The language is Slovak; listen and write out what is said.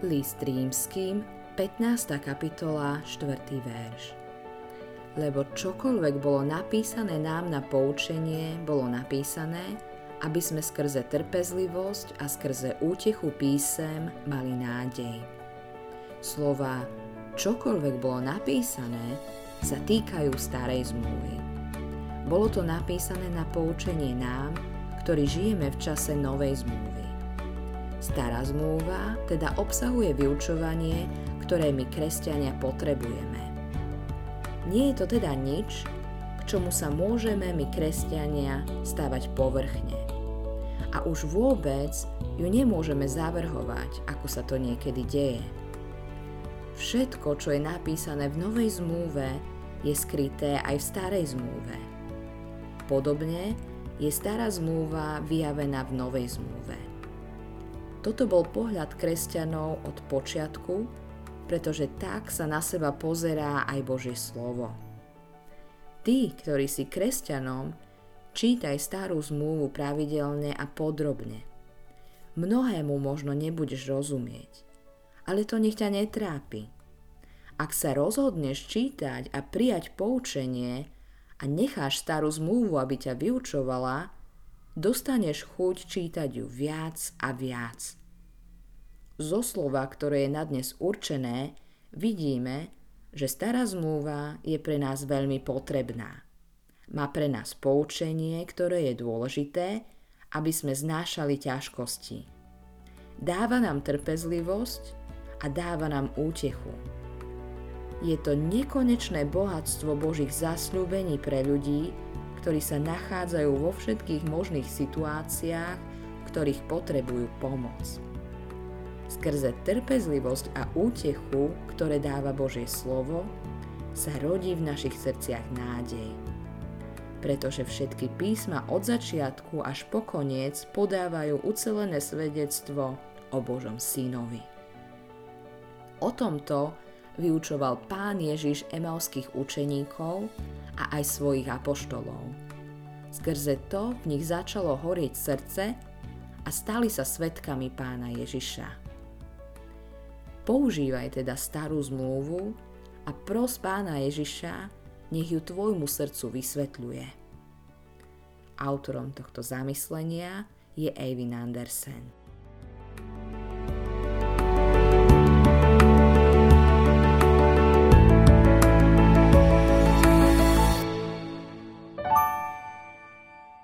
List Rímskym, 15. kapitola, 4. verš. Lebo čokoľvek bolo napísané nám na poučenie, bolo napísané, aby sme skrze trpezlivosť a skrze útechu písem mali nádej. Slova čokoľvek bolo napísané sa týkajú starej zmluvy. Bolo to napísané na poučenie nám, ktorí žijeme v čase novej zmluvy. Stará zmluva teda obsahuje vyučovanie, ktoré my kresťania potrebujeme. Nie je to teda nič, k čomu sa môžeme my kresťania stávať povrchne. A už vôbec ju nemôžeme zavrhovať, ako sa to niekedy deje. Všetko, čo je napísané v novej zmluve, je skryté aj v starej zmluve. Podobne je stará zmluva vyjavená v novej zmluve. Toto bol pohľad kresťanov od počiatku, pretože tak sa na seba pozerá aj Božie slovo. Ty, ktorý si kresťanom, čítaj starú zmluvu pravidelne a podrobne. Mnohému možno nebudeš rozumieť, ale to nech ťa netrápi. Ak sa rozhodneš čítať a prijať poučenie a necháš starú zmluvu, aby ťa vyučovala, dostaneš chuť čítať ju viac a viac. Zo slova, ktoré je na dnes určené, vidíme, že stará zmluva je pre nás veľmi potrebná. Má pre nás poučenie, ktoré je dôležité, aby sme znášali ťažkosti. Dáva nám trpezlivosť a dáva nám útechu. Je to nekonečné bohatstvo Božích zasľúbení pre ľudí, ktorí sa nachádzajú vo všetkých možných situáciách, v ktorých potrebujú pomoc. Skrze trpezlivosť a útechu, ktoré dáva Božie slovo, sa rodí v našich srdciach nádej. Pretože všetky písma od začiatku až po koniec podávajú ucelené svedectvo o Božom synovi. O tomto vyučoval Pán Ježiš emauských učeníkov a aj svojich apoštolov. Skrze to v nich začalo horieť srdce a stali sa svedkami Pána Ježiša. Používaj teda starú zmluvu a pros Pána Ježiša, nech ju tvojmu srdcu vysvetľuje. Autorom tohto zamyslenia je Eivind Andersen.